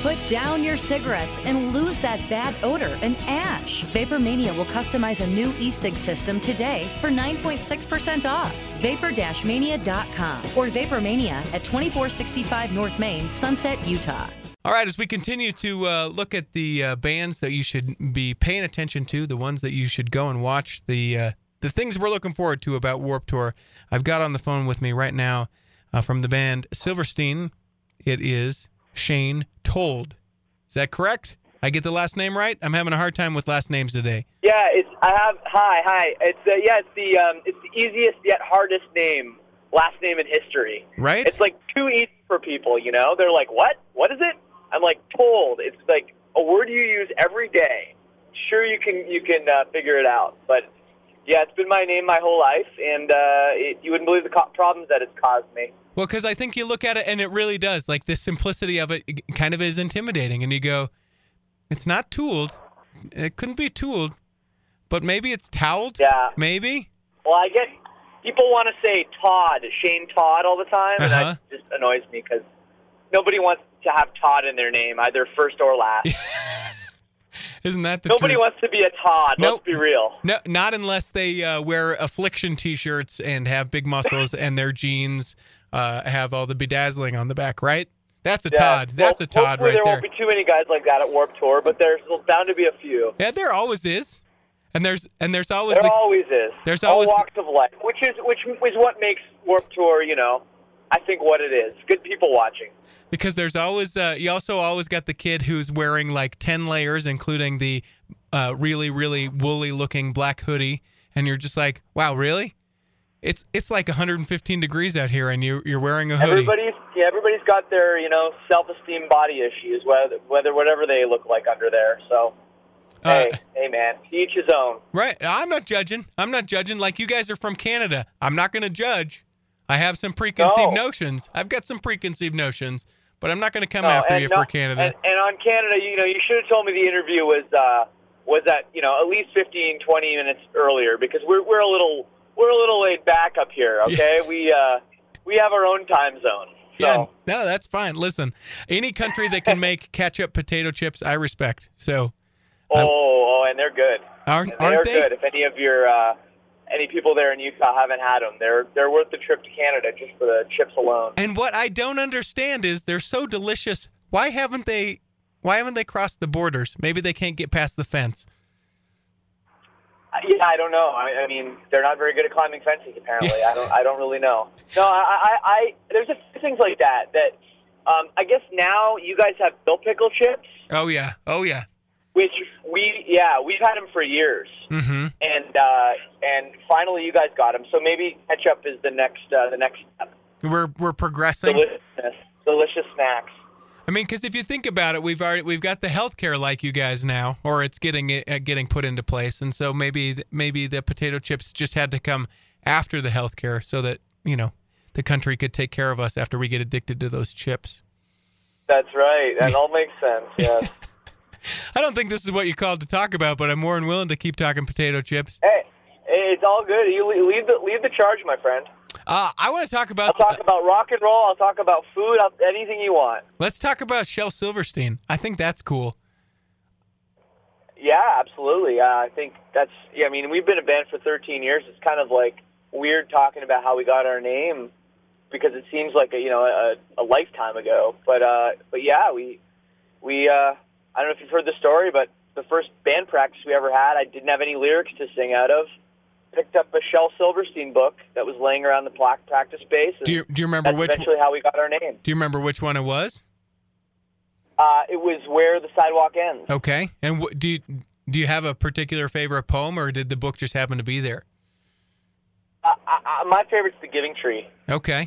Put down your cigarettes and lose that bad odor and ash. VaporMania will customize a new e-cig system today for 9.6% off. Vapor-Mania.com or VaporMania at 2465 North Main, Sunset, Utah. All right, as we continue to look at the bands that you should be paying attention to, the ones that you should go and watch, the things we're looking forward to about Warped Tour, I've got on the phone with me right now from the band Silverstein. It is Shane Told. Is that correct? I get the last name right? I'm having a hard time with last names today. Yeah, hi. It's the easiest yet hardest last name in history. Right? It's like too easy for people, you know? They're like, what? What is it? I'm like, Told. It's like a word you use every day. Sure, you can figure it out, but yeah, it's been my name my whole life, and you wouldn't believe the problems that it's caused me. Well, because I think you look at it, and it really does. Like, the simplicity of it kind of is intimidating, and you go, it's not tooled. It couldn't be tooled, but maybe it's toweled? Yeah. Maybe? Well, I get people want to say Todd, Shane Todd all the time, and that just annoys me because nobody wants to have Todd in their name, either first or last. Isn't that the Nobody truth? wants to be a Todd, let's be real. No, not unless they wear Affliction T-shirts and have big muscles and their jeans have all the bedazzling on the back, right? That's a Todd. That's a Todd right there. There won't be too many guys like that at Warped Tour, but there's bound to be a few. Yeah, there always is. And there's always There's always all walks of life, which is what makes Warped Tour, I think what it is. Good people watching. Because there's always you also always got the kid who's wearing like 10 layers, including the really, really woolly looking black hoodie, and you're just like, wow, really? It's like 115 degrees out here, and you're wearing a hoodie. Everybody's got their self-esteem, body issues, whatever they look like under there. So. Hey, man, each his own. Right. I'm not judging. Like, you guys are from Canada. I'm not going to judge. I have some preconceived notions. I've got some preconceived notions, but I'm not going to come after you for Canada. And on Canada, you should have told me the interview was at at least 15, 20 minutes earlier, because we're a little laid back up here. Okay, yeah. we have our own time zone. So. Yeah, no, that's fine. Listen, any country that can make ketchup potato chips, I respect. So. And they're good. Aren't they? Good. If any of your any people there in Utah haven't had them, they're worth the trip to Canada just for the chips alone. And what I don't understand is they're so delicious. Why haven't they crossed the borders? Maybe they can't get past the fence. Yeah, I don't know. I mean, they're not very good at climbing fences, apparently. I don't really know. No, I there's a few things like that. I guess now you guys have dill pickle chips. Oh yeah. Which we've had them for years, and finally you guys got them. So maybe ketchup is the next step. We're progressing. Delicious snacks. I mean, because if you think about it, we've got the healthcare like you guys now, or it's getting put into place, and so maybe the potato chips just had to come after the healthcare, so that the country could take care of us after we get addicted to those chips. That's right. That all makes sense. Yes. I don't think this is what you called to talk about, but I'm more than willing to keep talking potato chips. Hey, it's all good. You lead the charge, my friend. I want to talk about... I'll talk about rock and roll. I'll talk about food. Anything you want. Let's talk about Shel Silverstein. I think that's cool. Yeah, absolutely. I think that's... Yeah, I mean, we've been a band for 13 years. It's kind of like weird talking about how we got our name because it seems like a lifetime ago. But yeah, we I don't know if you've heard the story, but the first band practice we ever had, I didn't have any lyrics to sing out of. Picked up a Shel Silverstein book that was laying around the practice space. Do you remember that's eventually how we got our name. Do you remember which one it was? It was Where the Sidewalk Ends. Okay. And do you have a particular favorite poem, or did the book just happen to be there? My favorite's The Giving Tree. Okay.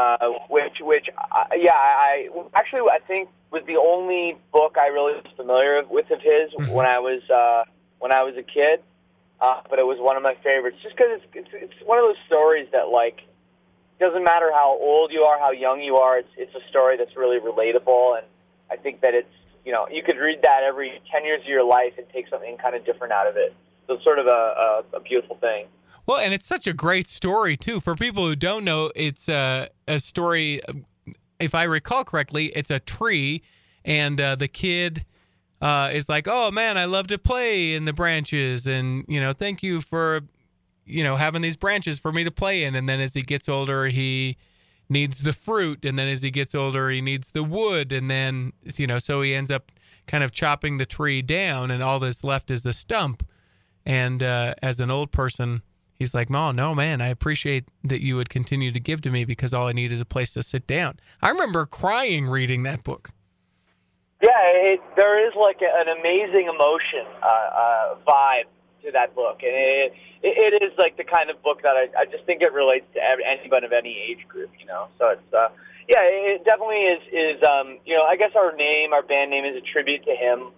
I think was the only book I really was familiar with of his when I was a kid. But it was one of my favorites, just because it's one of those stories that doesn't matter how old you are, how young you are. It's a story that's really relatable, and I think that it's you could read that every 10 years of your life and take something kind of different out of it. So it's sort of a beautiful thing. Well, and it's such a great story, too. For people who don't know, it's a story, if I recall correctly, it's a tree, and the kid is like, oh man, I love to play in the branches, and thank you for having these branches for me to play in. And then as he gets older, he needs the fruit, and then as he gets older, he needs the wood, and then so he ends up kind of chopping the tree down, and all that's left is the stump. And as an old person, he's like, "Oh no, man, I appreciate that you would continue to give to me, because all I need is a place to sit down." I remember crying reading that book. Yeah, there is like an amazing emotion vibe to that book, and it is like the kind of book that I just think it relates to anyone of any age group, So it's it definitely is. I guess our band name is a tribute to him,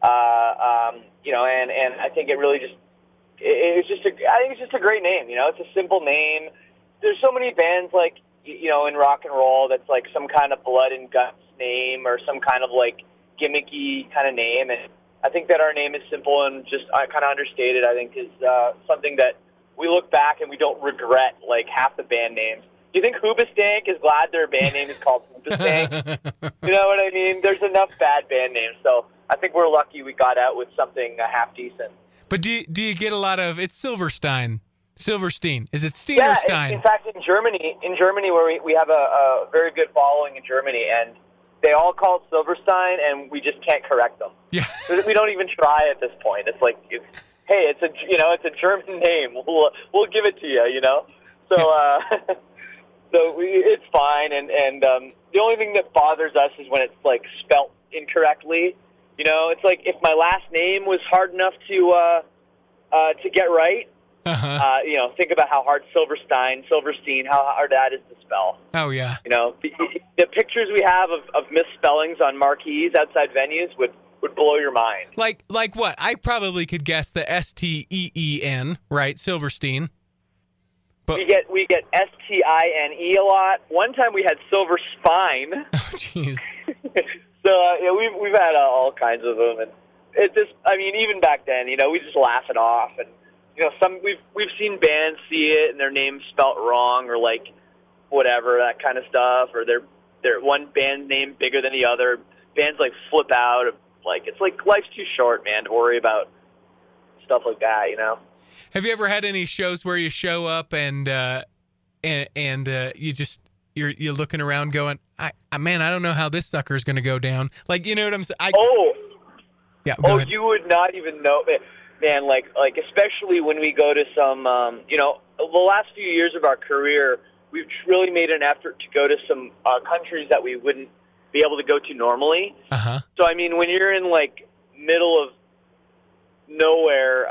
and I think it really just I think it's just a great name. It's a simple name. There's so many bands like in rock and roll that's like some kind of blood and guts name or some kind of like gimmicky kind of name, and I think that our name is simple and just kind of understated. I think is something that we look back and we don't regret like half the band names. Do you think Hoobastank is glad their band name is called Hoobastank? You know what I mean? There's enough bad band names, so I think we're lucky we got out with something half decent. But do you get a lot of, it's Silverstein? Is it Steen or Stein? In fact, in Germany, where we have a very good following in Germany, and they all call it Silverstein, and we just can't correct them. Yeah, we don't even try at this point. It's like, hey, it's a German name. We'll give it to you, So it's fine, and the only thing that bothers us is when it's like spelt incorrectly. It's like if my last name was hard enough to get right. Uh-huh. Think about how hard Silverstein, how hard that is to spell. Oh yeah. The pictures we have of misspellings on marquees outside venues would blow your mind. Like what? I probably could guess the Steen, right? Silverstein. But we get Stine a lot. One time we had Silver Spine. Oh jeez. So we've had all kinds of them, and it just, even back then, we just laugh it off, and we've seen bands see it and their name's spelt wrong, or like whatever, that kind of stuff, or they're one band name bigger than the other. Bands like flip out, like it's like life's too short, man, to worry about stuff like that. Have you ever had any shows where you show up and you're looking around going, I don't know how this sucker is going to go down. Like, you know what I'm saying? Yeah. Go ahead. You would not even know, man. Like especially when we go to some, the last few years of our career, we've really made an effort to go to some countries that we wouldn't be able to go to normally. Uh-huh. So when you're in like middle of nowhere,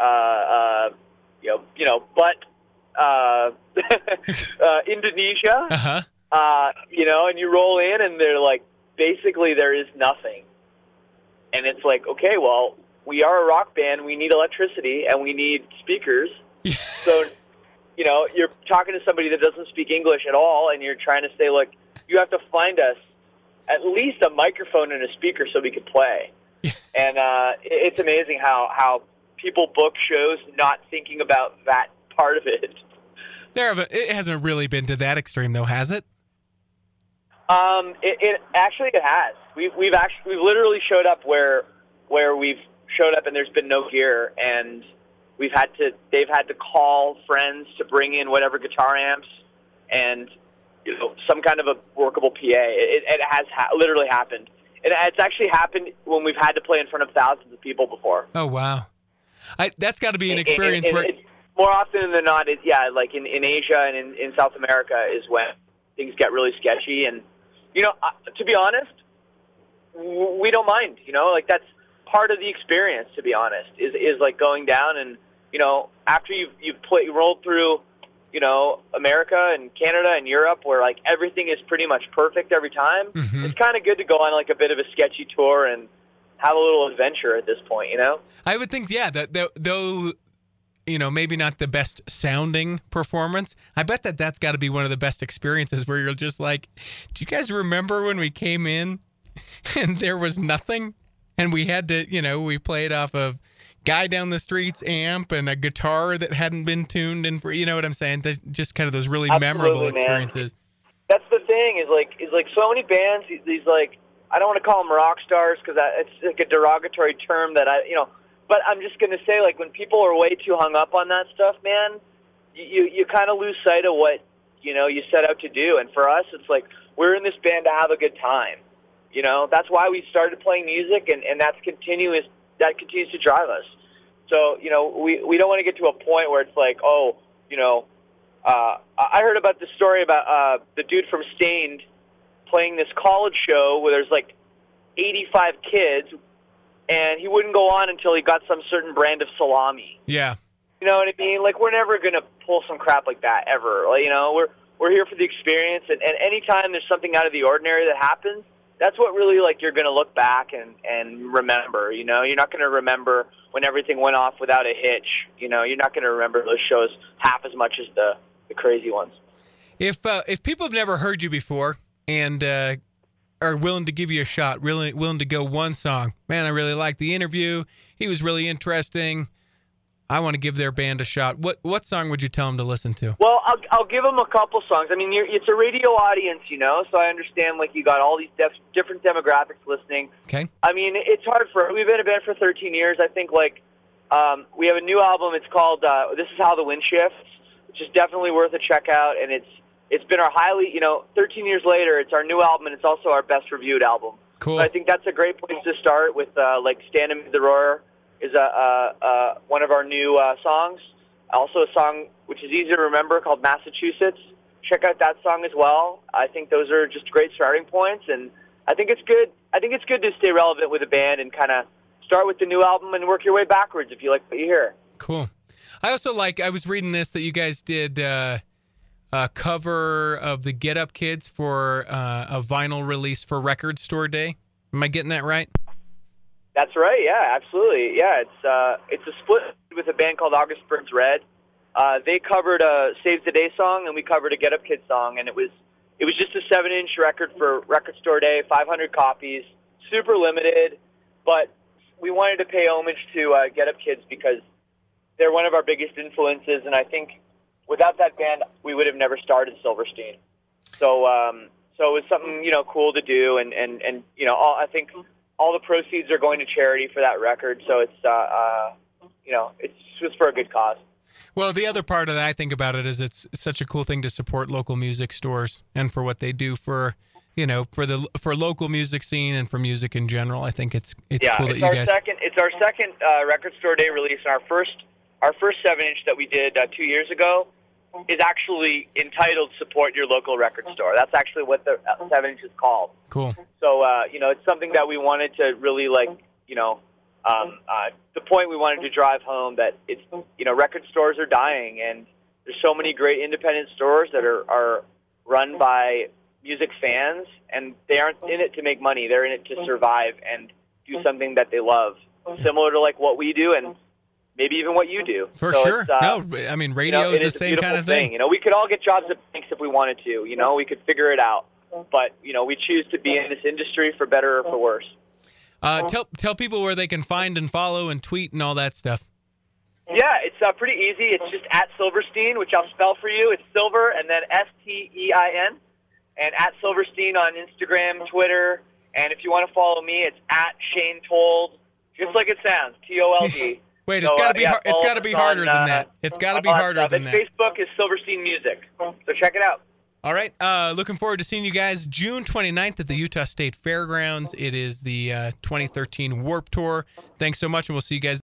Indonesia. Uh-huh. And you roll in, and they're like, basically there is nothing. And it's like, okay, well, we are a rock band. We need electricity, and we need speakers. Yeah. So, you're talking to somebody that doesn't speak English at all, and you're trying to say, look, you have to find us at least a microphone and a speaker so we can play. Yeah. And it's amazing how people book shows not thinking about that part of it. It hasn't really been to that extreme, though, has it? It has. We've literally showed up where we've showed up and there's been no gear, and they've had to call friends to bring in whatever guitar amps and some kind of a workable PA. It has literally happened, and it's actually happened when we've had to play in front of thousands of people before. Oh wow, that's got to be an experience and where. More often than not, like in Asia and in South America is when things get really sketchy. And, to be honest, we don't mind, like that's part of the experience, to be honest, is like going down and, after you've rolled through, America and Canada and Europe where like everything is pretty much perfect every time. Mm-hmm. It's kind of good to go on like a bit of a sketchy tour and have a little adventure at this point, I would think, yeah, that though, maybe not the best sounding performance, I bet that's got to be one of the best experiences where you're just like, do you guys remember when we came in and there was nothing? And we had to, we played off of guy down the street's amp and a guitar that hadn't been tuned in for, you know what I'm saying? Just kind of those really Absolutely, memorable man. experiences. That's the thing is like so many bands, these like I don't want to call them rock stars because it's like a derogatory term that but I'm just going to say, like, when people are way too hung up on that stuff, man, you kind of lose sight of what, you set out to do. And for us, it's like, we're in this band to have a good time. That's why we started playing music, and that continues to drive us. So, we don't want to get to a point where it's like, I heard about this story about the dude from Stained playing this college show where there's like 85 kids, and he wouldn't go on until he got some certain brand of salami. Yeah. You know what I mean? Like, we're never going to pull some crap like that ever. Like, we're here for the experience, and anytime there's something out of the ordinary that happens, that's what really, like, you're going to look back and remember, You're not going to remember when everything went off without a hitch. You're not going to remember those shows half as much as the crazy ones. If people have never heard you before and are willing to give you a shot, really willing to go one song, man, I really liked the interview. He was really interesting. I want to give their band a shot. What song would you tell them to listen to? Well, I'll give them a couple songs. I mean, it's a radio audience, so I understand, like, you got all these different demographics listening. Okay. I mean, it's hard we've been a band for 13 years. I think, like, we have a new album. It's called This Is How the Wind Shifts, which is definitely worth a check out, and it's been our 13 years later, it's our new album, and it's also our best reviewed album. Cool. So I think that's a great place to start with, like, Stand Amid the Roar is one of our new songs. Also a song which is easy to remember called Massachusetts. Check out that song as well. I think those are just great starting points, and I think it's good. I think it's good to stay relevant with a band and kind of start with the new album and work your way backwards if you like what you hear. Cool. I also I was reading this, that you guys did a cover of the Get Up Kids for a vinyl release for Record Store Day. Am I getting that right? That's right. Yeah, absolutely. Yeah, it's a split with a band called August Burns Red. They covered a Saves the Day song, and we covered a Get Up Kids song, and it was just a 7-inch record for Record Store Day, 500 copies, super limited, but we wanted to pay homage to Get Up Kids because they're one of our biggest influences, and I think without that band, we would have never started Silverstein. So it was something, cool to do, and I think all the proceeds are going to charity for that record, so it's just for a good cause. Well, the other part of that I think about it is it's such a cool thing to support local music stores and for what they do for local music scene and for music in general. I think it's cool that you guys. It's our second Record Store Day release, and our first 7-inch that we did 2 years ago is actually entitled "Support Your Local Record Store." That's actually what the 7-inch is called. Cool. So it's something that we wanted to really the point we wanted to drive home that it's record stores are dying, and there's so many great independent stores that are run by music fans, and they aren't in it to make money. They're in it to survive and do something that they love, similar to like what we do and maybe even what you do. For sure. No, I mean, radio is the same kind of thing. We could all get jobs at banks if we wanted to. We could figure it out. But, we choose to be in this industry for better or for worse. Tell people where they can find and follow and tweet and all that stuff. Yeah, it's pretty easy. It's just at Silverstein, which I'll spell for you. It's Silver and then STEIN. And at Silverstein on Instagram, Twitter. And if you want to follow me, it's at Shane Told, just like it sounds, TOLD. Wait, it's got to be it's got to be harder than that. It's got to be harder than that. Facebook is Silverstein Music, so check it out. All right, looking forward to seeing you guys June 29th at the Utah State Fairgrounds. It is the 2013 Warped Tour. Thanks so much, and we'll see you guys